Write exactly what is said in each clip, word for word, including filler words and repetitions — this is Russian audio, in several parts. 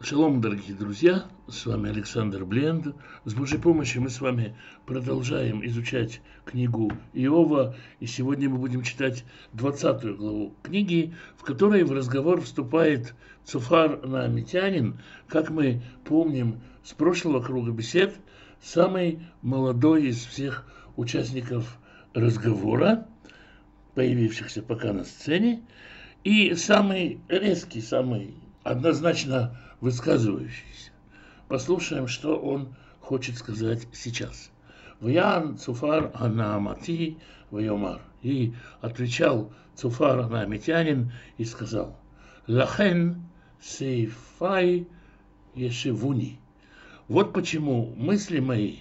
Шалом, дорогие друзья, с вами Александр Бленд. С Божьей помощью мы с вами продолжаем изучать книгу Иова. И сегодня мы будем читать двадцатую главу книги, в которой в разговор вступает Цофар Наамитянин. Как мы помним с прошлого круга бесед, самый молодой из всех участников разговора, появившихся пока на сцене, и самый резкий, самый однозначно высказывающийся. Послушаем, что он хочет сказать сейчас. Ваян Цофар Наамати Вайомар. И отвечал Цофар Наамитянин и сказал: Лахен сейфай ешевуни. Вот почему мысли мои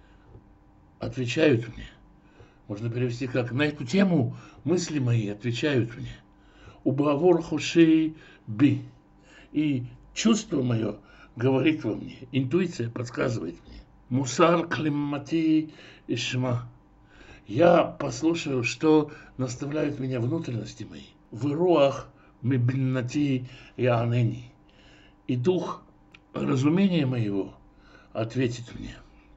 отвечают мне. Можно перевести как: на эту тему мысли мои отвечают мне. Убавор хушей би. И чувство мое говорит во мне, интуиция подсказывает мне. Мусар климмати ишма. Я послушаю, что наставляют меня внутренности мои. В руах мибиннати яанени. И дух разумения моего ответит мне.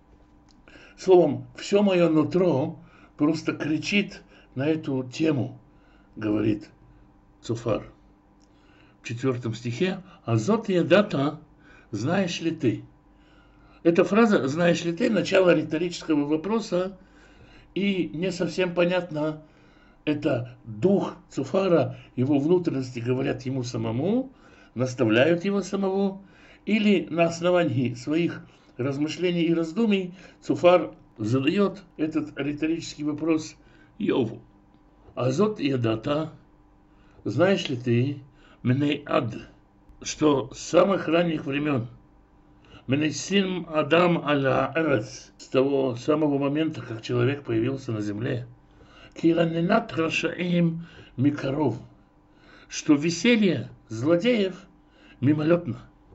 Словом, все мое нутро просто кричит на эту тему, говорит Цофар. В четвертом стихе «Азот ядата, знаешь ли ты?» Эта фраза «знаешь ли ты» – начало риторического вопроса, и не совсем понятно, это дух Цофара, его внутренности говорят ему самому, наставляют его самого, или на основании своих размышлений и раздумий Цофар задает этот риторический вопрос Иову. «Азот ядата, знаешь ли ты?» Меней ад, что с самых ранних времен, Менейсим Адам аля эрец, с того самого момента, как человек появился на земле, Киранинат рашаим микаров, что веселье злодеев мимолетно,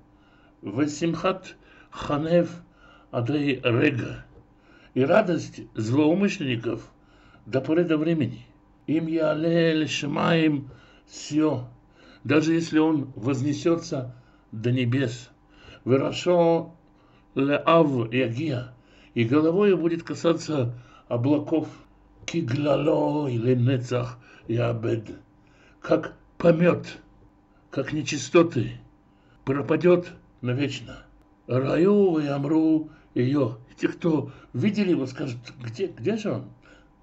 Весимхат ханев адрей рега, и радость злоумышленников до поры до времени, им яле лешмаим сё, даже если он вознесется до небес, вырашо леав ягия, и головой будет касаться облаков, киглало или нецах ябед, как помет, как нечистоты, пропадет навечно. Раю и амру ее. Те, кто видели его, скажут: где, где же он?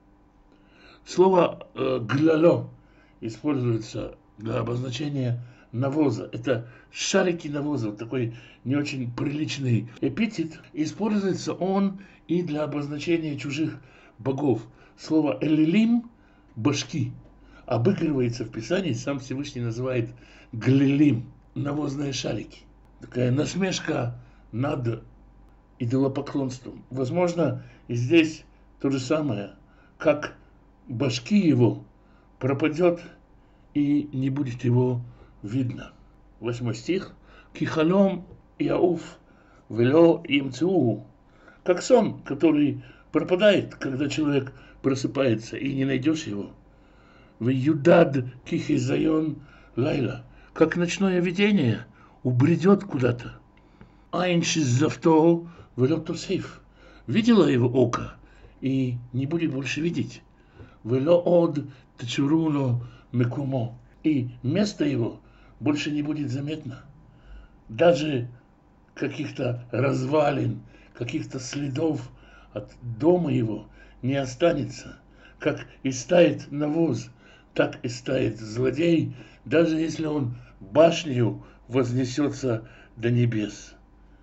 Слово э, глало используется для обозначения навоза. Это шарики навоза, вот такой не очень приличный эпитет. Используется он и для обозначения чужих богов. Слово элилим – башки. Обыгрывается в Писании, сам Всевышний называет глилим – навозные шарики. Такая насмешка над идолопоклонством. Возможно, и здесь то же самое, как башки его пропадет и не будет его видно. Восьмой стих. Кихалом яуф вело имцу. Как сон, который пропадает, когда человек просыпается, и не найдешь его. В юдад кихизайон лайла. Как ночное видение убредет куда-то. Айншиз завто вело тосиф. Видела его око и не будет больше видеть. Вело од течуруно мекумо. И место его больше не будет заметно. Даже каких-то развалин, каких-то следов от дома его не останется. Как истает навоз, так истает злодей, даже если он башнею вознесется до небес.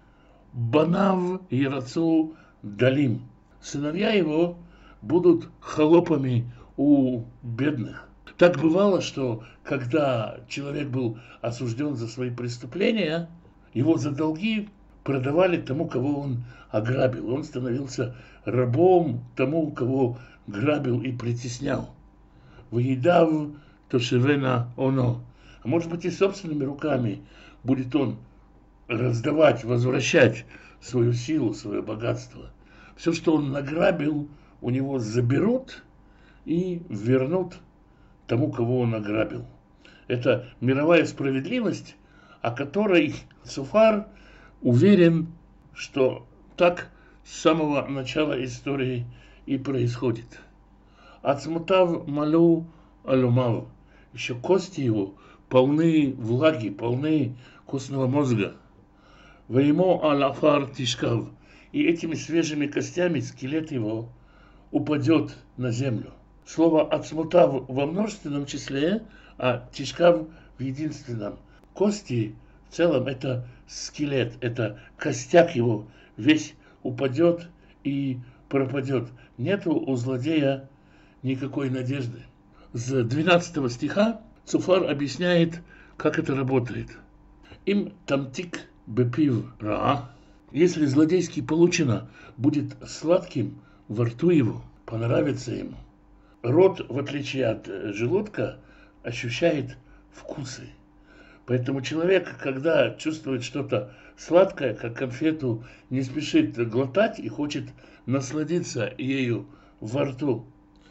Банав ярацу далим. Сыновья его будут холопами у бедных. Так бывало, что когда человек был осужден за свои преступления, его за долги продавали тому, кого он ограбил. Он становился рабом тому, кого грабил и притеснял. Выедав тошевена оно. А может быть, и собственными руками будет он раздавать, возвращать свою силу, свое богатство. Все, что он награбил, у него заберут и вернут тому, кого он ограбил. Это мировая справедливость, о которой Цуфар уверен, что так с самого начала истории и происходит. Ацмутав малю алюмав. Еще кости его полны влаги, полны костного мозга. Веймо алафар тишкав. И этими свежими костями скелет его упадет на землю. Слово ацмутав во множественном числе, а тишкав в единственном. Кости в целом это скелет, это костяк его весь упадет и пропадет. Нету у злодея никакой надежды. С двенадцатого стиха Цуфар объясняет, как это работает. Им тамтик бепив ра. Если злодейский получено будет сладким во рту его, понравится ему. Рот, в отличие от желудка, ощущает вкусы. Поэтому человек, когда чувствует что-то сладкое, как конфету, не спешит глотать и хочет насладиться ею во рту.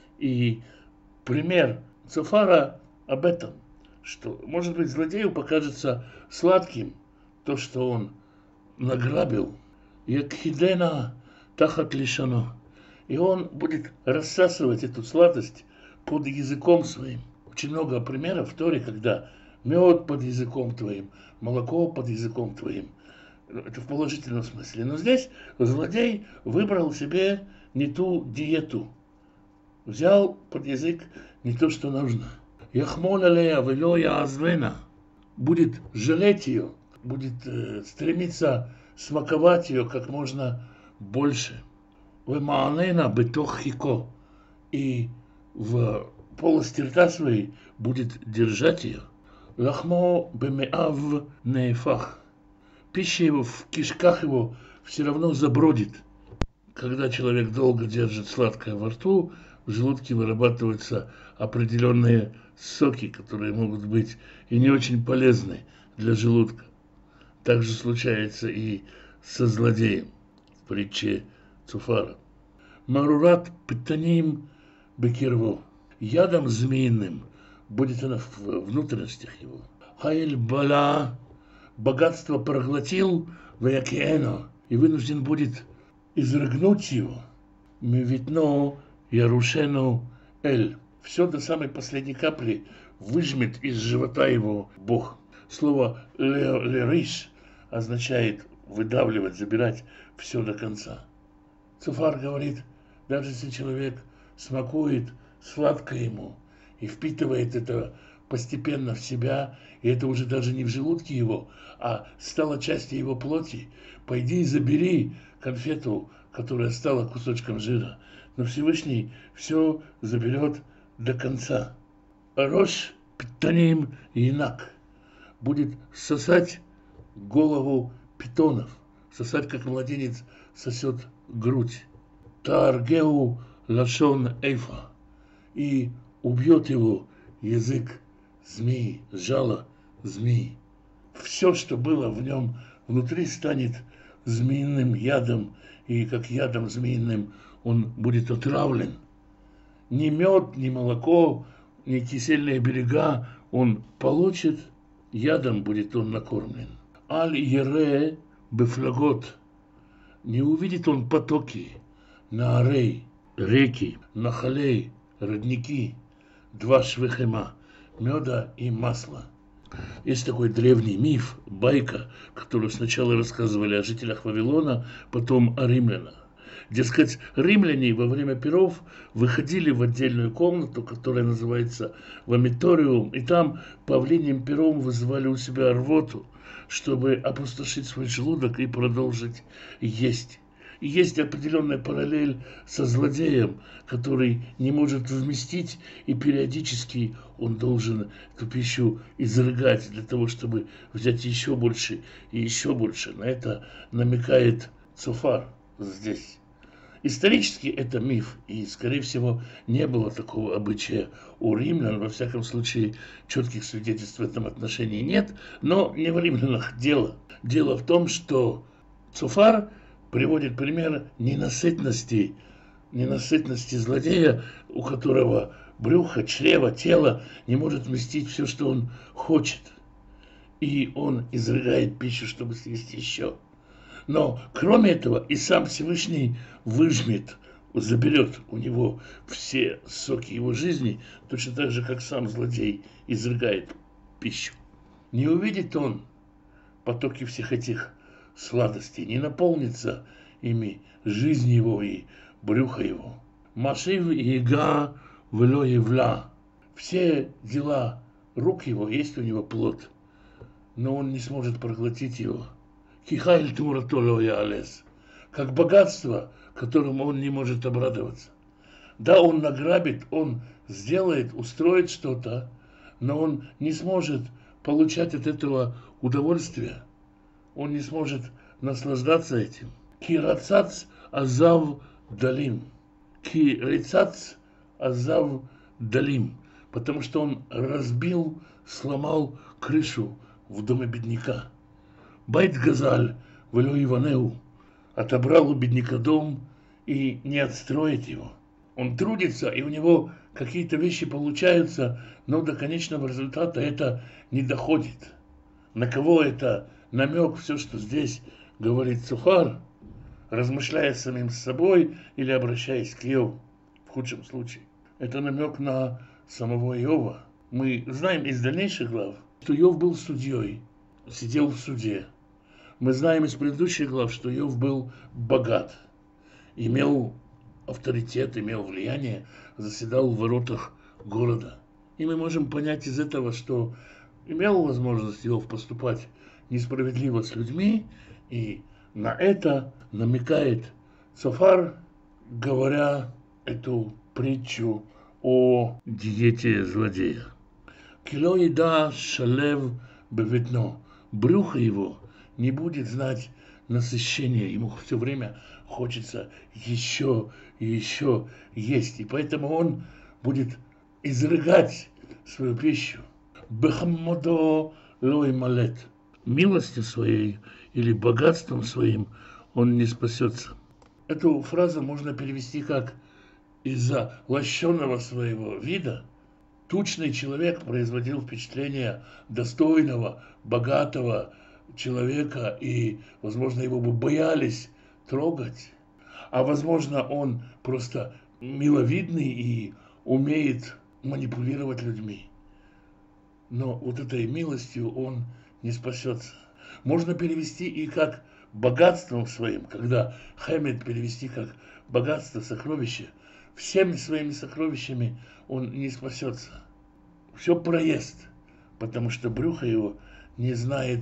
И пример Цуфара об этом, что, может быть, злодею покажется сладким то, что он награбил. Якхидена тахат лишано. И он будет рассасывать эту сладость под языком своим. Очень много примеров в Торе, когда мед под языком твоим, молоко под языком твоим. Это в положительном смысле. Но здесь злодей выбрал себе не ту диету. Взял под язык не то, что нужно. Яхмол алея вело яазвена. Будет жалеть ее, будет э, стремиться смаковать ее как можно больше. Вемаанена бетох хико. И в полости рта своей будет держать ее. Лахмо бемеав нефах. Пища его в кишках его все равно забродит. Когда человек долго держит сладкое во рту, в желудке вырабатываются определенные соки, которые могут быть и не очень полезны для желудка. Так же случается и со злодеем в притче Цуфара. Марурат питаним бекирво. Ядом змеиным будет она в внутренностях его. Хайль бала. Богатство проглотил ваякиэно. И вынужден будет изрыгнуть его. Мевитно ярушену эль. Все до самой последней капли выжмет из живота его Бог. Слово лериш означает выдавливать, забирать все до конца. Цуфар говорит, даже если человек смакует сладко ему и впитывает это постепенно в себя, и это уже даже не в желудке его, а стало частью его плоти, пойди и забери конфету, которая стала кусочком жира. Но Всевышний все заберет до конца. Рош питаним инак будет сосать голову питонов, сосать, как младенец сосет грудь. Тааргеу лашон эйфа. И убьет его язык змеи, жало змеи. Все, что было в нем внутри, станет змеиным ядом, и как ядом змеиным он будет отравлен. Ни мед, ни молоко, ни кисельные берега он получит, ядом будет он накормлен. Аль-Ере бефлагот. Не увидит он потоки, наарей, реки, нахалей, родники, два швехема, меда и масла. Есть такой древний миф, байка, которую сначала рассказывали о жителях Вавилона, потом о римлянах. Дескать, римляне во время пиров выходили в отдельную комнату, которая называется вомиториум, и там павлиньим пером вызывали у себя рвоту, чтобы опустошить свой желудок и продолжить есть. И есть определенная параллель со злодеем, который не может вместить, и периодически он должен эту пищу изрыгать для того, чтобы взять еще больше и еще больше. На это намекает Цуфар здесь. Исторически это миф, и, скорее всего, не было такого обычая у римлян. Во всяком случае, четких свидетельств в этом отношении нет, но не в римлянах дело. Дело в том, что Цуфар приводит пример ненасытности, ненасытности злодея, у которого брюхо, чрево, тело не может вместить все, что он хочет. и он изрыгает пищу, чтобы съесть еще. Но кроме этого и сам Всевышний выжмет, заберет у него все соки его жизни, точно так же, как сам злодей изрыгает пищу. Не увидит он потоки всех этих сладостей, не наполнится ими жизнь его и брюхо его. Машив ега вело евла. Все дела рук его, есть у него плод, но он не сможет проглотить его. Кихайль туратоло яалес. Как богатство, которому он не может обрадоваться. Да, он награбит, он сделает, устроит что-то, но он не сможет получать от этого удовольствия. Он не сможет наслаждаться этим. Ки рацац азав далим. Ки рицац азав далим. Потому что он разбил, сломал крышу в доме бедняка. Байт газаль вело Иванеу. Отобрал у бедняка дом и не отстроит его. Он трудится, и у него какие-то вещи получаются, но до конечного результата это не доходит. На кого это намек, все, что здесь говорит Цохар, размышляя самим с собой или обращаясь к Иову, в худшем случае. Это намек на самого Иова. Мы знаем из дальнейших глав, что Иов был судьей, сидел в суде. Мы знаем из предыдущих глав, что Иов был богат, имел авторитет, имел влияние, заседал в воротах города. И мы можем понять из этого, что имел возможность Иов поступать несправедливо с людьми, и на это намекает Цофар, говоря эту притчу о диете злодея. Кило еда шалев беветно. Брюхо его не будет знать насыщения. Ему все время хочется еще и еще есть. И поэтому он будет изрыгать свою пищу. Бехаммодо лой малет. Милостью своей или богатством своим он не спасется. Эту фразу можно перевести как: из-за лощеного своего вида тучный человек производил впечатление достойного, богатого человека, и, возможно, его бы боялись трогать. А, возможно, он просто миловидный и умеет манипулировать людьми. Но вот этой милостью он не спасется. Можно перевести и как богатством своим, когда хемед перевести как богатство, сокровище. Всеми своими сокровищами он не спасется. Все проест, потому что брюхо его не знает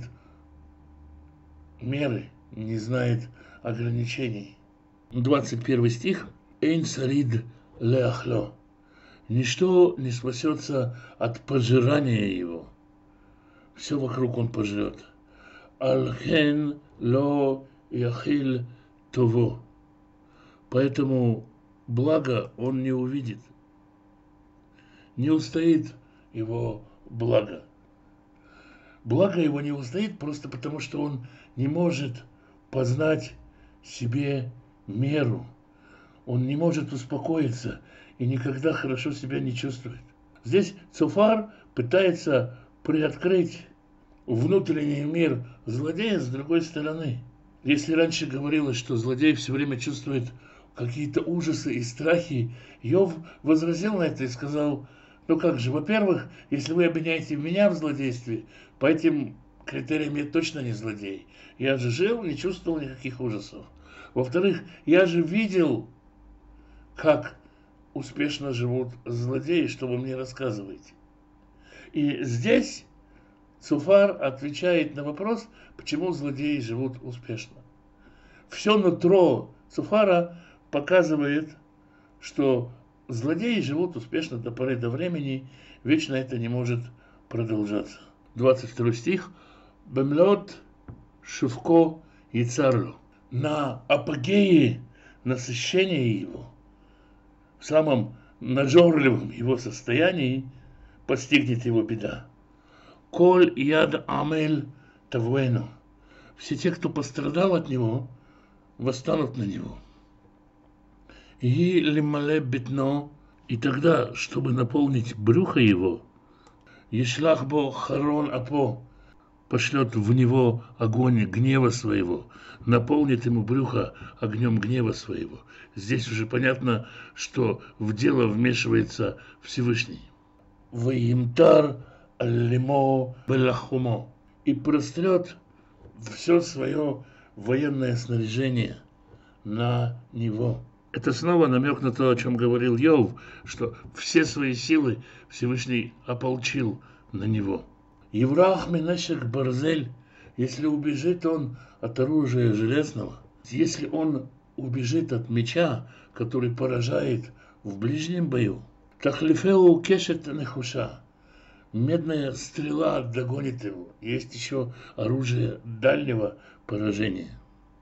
меры, не знает ограничений. двадцать первый стих. Эйн сарид леахло. Ничто не спасется от пожирания его. Все вокруг он пожрет. Алхен ло яхил того. Поэтому благо он не увидит. Не устоит его благо. Благо его не устоит просто потому, что он не может познать себе меру. Он не может успокоиться и никогда хорошо себя не чувствует. Здесь Цофар пытается приоткрыть внутренний мир злодея с другой стороны. Если раньше говорилось, что злодей все время чувствует какие-то ужасы и страхи, Иов возразил на это и сказал: ну как же, во-первых, если вы обвиняете меня в злодействе, по этим критериям я точно не злодей. Я же жил, не чувствовал никаких ужасов. Во-вторых, я же видел, как успешно живут злодеи, что вы мне рассказываете. И здесь Цофар отвечает на вопрос, почему злодеи живут успешно. Все нутро Цофара показывает, что злодеи живут успешно до поры до времени, вечно это не может продолжаться. двадцать второй стих. Бемлот шувко яцарлу. На апогее насыщения его, в самом нажорливом его состоянии, постигнет его беда. Коль яд амель тавуэну. Все те, кто пострадал от него, восстанут на него. И лимале бетно. И тогда, чтобы наполнить брюхо его, ешлах бо харон апо, пошлет в него огонь гнева своего, наполнит ему брюхо огнем гнева своего. Здесь уже понятно, что в дело вмешивается Всевышний. Ваимтар лимо белахумо. И прострет все свое военное снаряжение на него. Это снова намек на то, о чем говорил Йов, что все свои силы Всевышний ополчил на него. Еврах Менешек Барзель, если убежит он от оружия железного, если он убежит от меча, который поражает в ближнем бою, Тахлифеу кешет нехуша, медная стрела догонит его. Есть еще оружие дальнего поражения.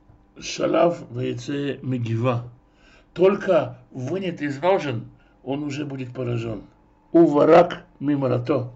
Шалав вейце мегива. Только вынет из ножен, он уже будет поражен. Уварак мимарато.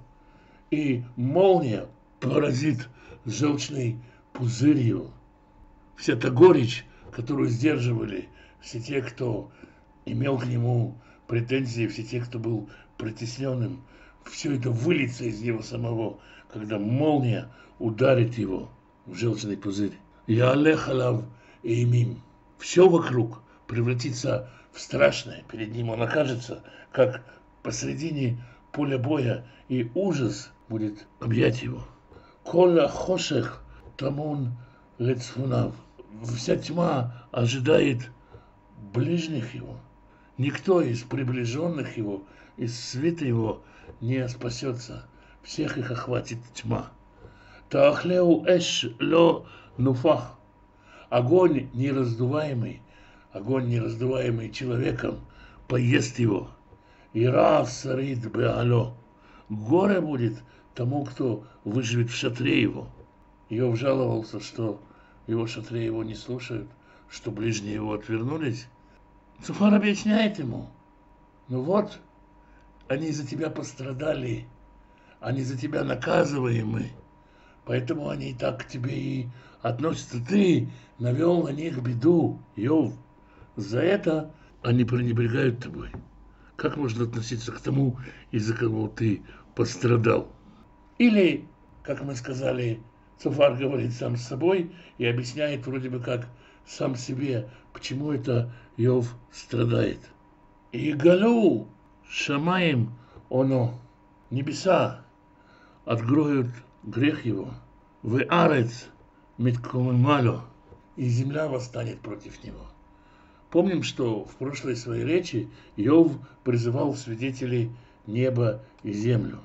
И молния поразит желчный пузырь его. Вся та горечь, которую сдерживали все те, кто имел к нему претензии, все те, кто был притесненным, все это выльется из него самого, когда молния ударит его в желчный пузырь. Я алехалав и имим. Все вокруг превратится в страшное. Перед ним он окажется, как посредине поля боя, и ужас будет объять его. Кола хошех тамун лецфунав. Вся тьма ожидает ближних его. Никто из приближенных его, из свита его не спасется. Всех их охватит тьма. Таахлеу эш ло нуфах. Огонь нераздуваемый, огонь нераздуваемый человеком, поест его. Ира сарит беало. Горе будет тому, кто выживет в шатре его. Иов жаловался, что его шатре его не слушают, что ближние его отвернулись. Цуфар объясняет ему: ну вот, они за тебя пострадали, они за тебя наказываемы, поэтому они так к тебе и относятся. Ты навел на них беду, Иов. За это они пренебрегают тобой. Как можно относиться к тому, из-за кого ты пострадал? Или, как мы сказали, Цуфар говорит сам с собой и объясняет вроде бы как сам себе, почему это Иов страдает. И галу шамаем оно. Небеса откроют грех его. В арец миткомымало. И земля восстанет против него. Помним, что в прошлой своей речи Иов призывал свидетелей небо и землю.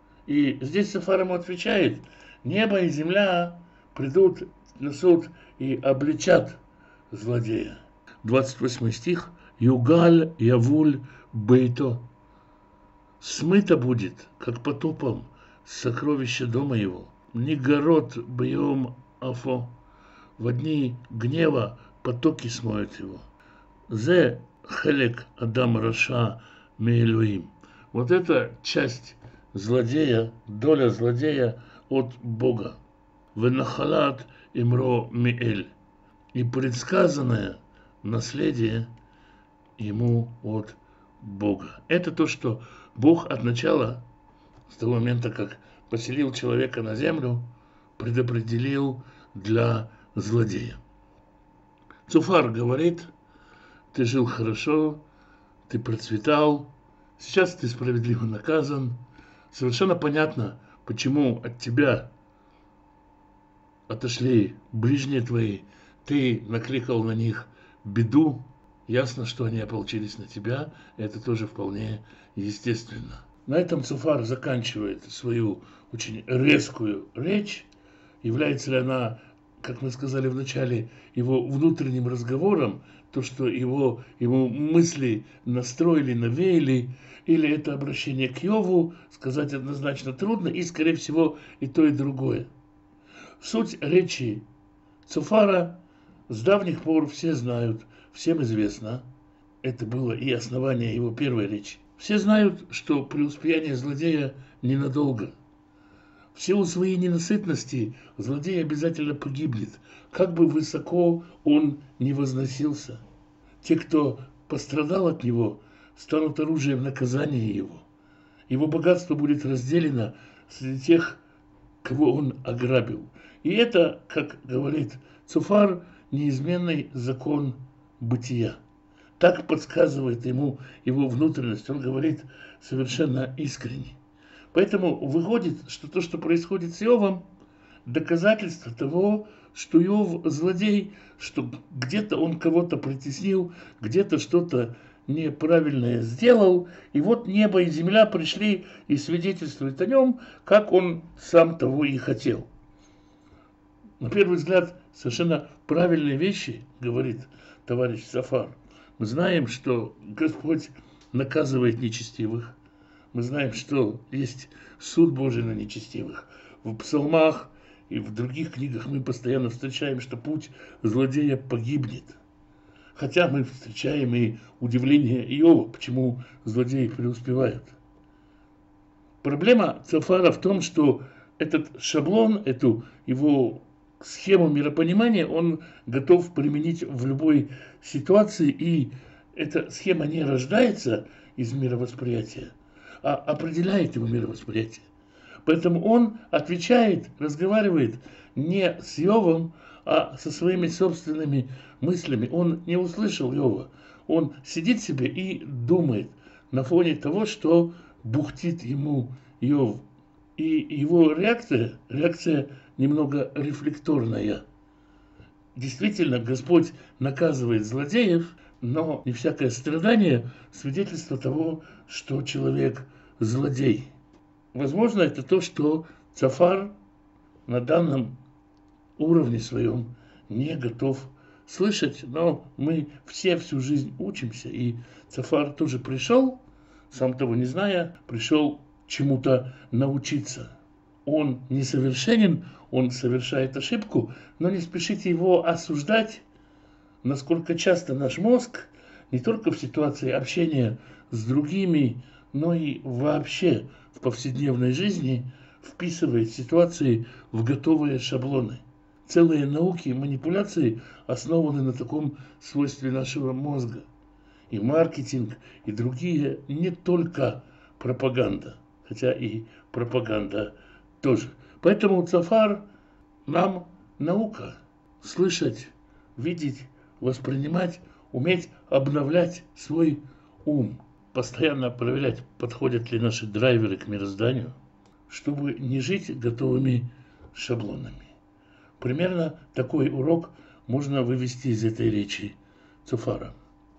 И здесь Цуфар ему отвечает: небо и земля придут на суд и обличат злодея. двадцать восьмой стих. Югаль явуль бейто. Смыто будет, как потопом, сокровище дома его. Нигород бьем афо. В дни гнева потоки смоют его. Зе хелек адам раша меэлуим. Вот это часть злодея, доля злодея от Бога. Венахалат имро миэль. И предсказанное наследие ему от Бога. Это то, что Бог от начала, с того момента, как поселил человека на землю, предопределил для злодея. Цуфар говорит: ты жил хорошо, ты процветал, сейчас ты справедливо наказан. Совершенно понятно, почему от тебя отошли ближние твои, ты накликал на них беду. Ясно, что они ополчились на тебя, это тоже вполне естественно. На этом Цуфар заканчивает свою очень резкую речь. Является ли она, как мы сказали в начале, его внутренним разговором, то, что его, его мысли настроили, навеяли, или это обращение к Иову, сказать однозначно трудно, и, скорее всего, и то, и другое. Суть речи Цуфара с давних пор все знают, всем известно. Это было и основание его первой речи. Все знают, что преуспеяние злодея ненадолго. В силу своей ненасытности злодей обязательно погибнет, как бы высоко он ни возносился. Те, кто пострадал от него, станут оружием наказания его. Его богатство будет разделено среди тех, кого он ограбил. И это, как говорит Цофар, неизменный закон бытия. Так подсказывает ему его внутренность. Он говорит совершенно искренне. Поэтому выходит, что то, что происходит с Иовом, доказательство того, что Иов злодей, что где-то он кого-то притеснил, где-то что-то неправильное сделал, и вот небо и земля пришли и свидетельствуют о нем, как он сам того и хотел. На первый взгляд, совершенно правильные вещи, говорит товарищ Цофар. Мы знаем, что Господь наказывает нечестивых. Мы знаем, что есть суд Божий на нечестивых. В псалмах и в других книгах мы постоянно встречаем, что путь злодея погибнет. Хотя мы встречаем и удивление Иова, почему злодеи преуспевают. Проблема Цофара в том, что этот шаблон, эту его схему миропонимания он готов применить в любой ситуации, и эта схема не рождается из мировосприятия, а определяет его мировосприятие. Поэтому он отвечает, разговаривает не с Иовом, а со своими собственными мыслями. Он не услышал Иова. Он сидит себе и думает на фоне того, что бухтит ему Иов. И его реакция, реакция немного рефлекторная. Действительно, Господь наказывает злодеев, но не всякое страдание свидетельство того, что человек злодей. Возможно, это то, что Цофар на данном уровне своем не готов слышать, но мы все всю жизнь учимся, и Цофар тоже пришел, сам того не зная, пришел чему-то научиться. Он несовершенен, он совершает ошибку, но не спешите его осуждать, насколько часто наш мозг, не только в ситуации общения с другими, но и вообще в повседневной жизни вписывает ситуации в готовые шаблоны. Целые науки и манипуляции основаны на таком свойстве нашего мозга. И маркетинг, и другие, не только пропаганда, хотя и пропаганда тоже. Поэтому Цофар нам наука. Слышать, видеть, воспринимать, уметь обновлять свой ум. Постоянно проверять, подходят ли наши драйверы к мирозданию, чтобы не жить готовыми шаблонами. Примерно такой урок можно вывести из этой речи Цофара.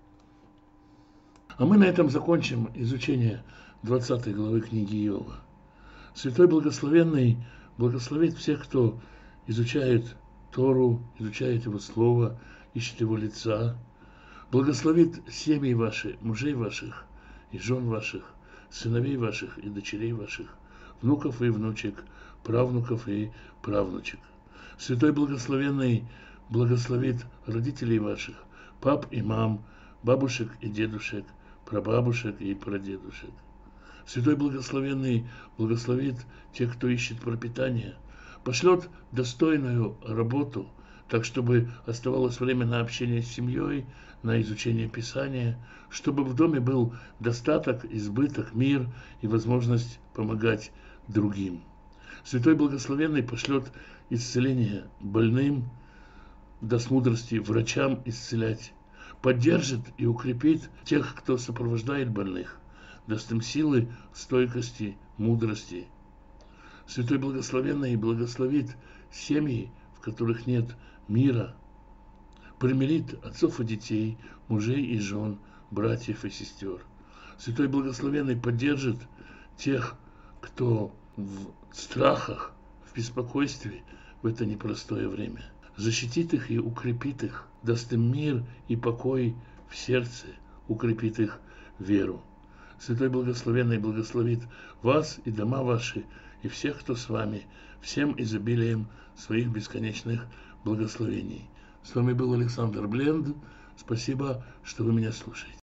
А мы на этом закончим изучение двадцатой главы книги Иова. Святой Благословенный благословит всех, кто изучает Тору, изучает Его Слово, ищет Его лица. Благословит семьи ваши, мужей ваших и жен ваших, сыновей ваших и дочерей ваших, внуков и внучек, правнуков и правнучек. Святой Благословенный благословит родителей ваших, пап и мам, бабушек и дедушек, прабабушек и прадедушек. Святой Благословенный благословит тех, кто ищет пропитание, пошлет достойную работу, так, чтобы оставалось время на общение с семьей, на изучение Писания, чтобы в доме был достаток, избыток, мир и возможность помогать другим. Святой Благословенный пошлет исцеление больным, даст мудрости врачам исцелять, поддержит и укрепит тех, кто сопровождает больных, даст им силы, стойкости, мудрости. Святой Благословенный благословит семьи, в которых нет мира, примирит отцов и детей, мужей и жен, братьев и сестер. Святой Благословенный поддержит тех, кто в страхах, в беспокойстве в это непростое время. Защитит их и укрепит их, даст им мир и покой в сердце, укрепит их веру. Святой Благословенный благословит вас и дома ваши, и всех, кто с вами, всем изобилием своих бесконечных благословений. С вами был Александр Бленд. Спасибо, что вы меня слушаете.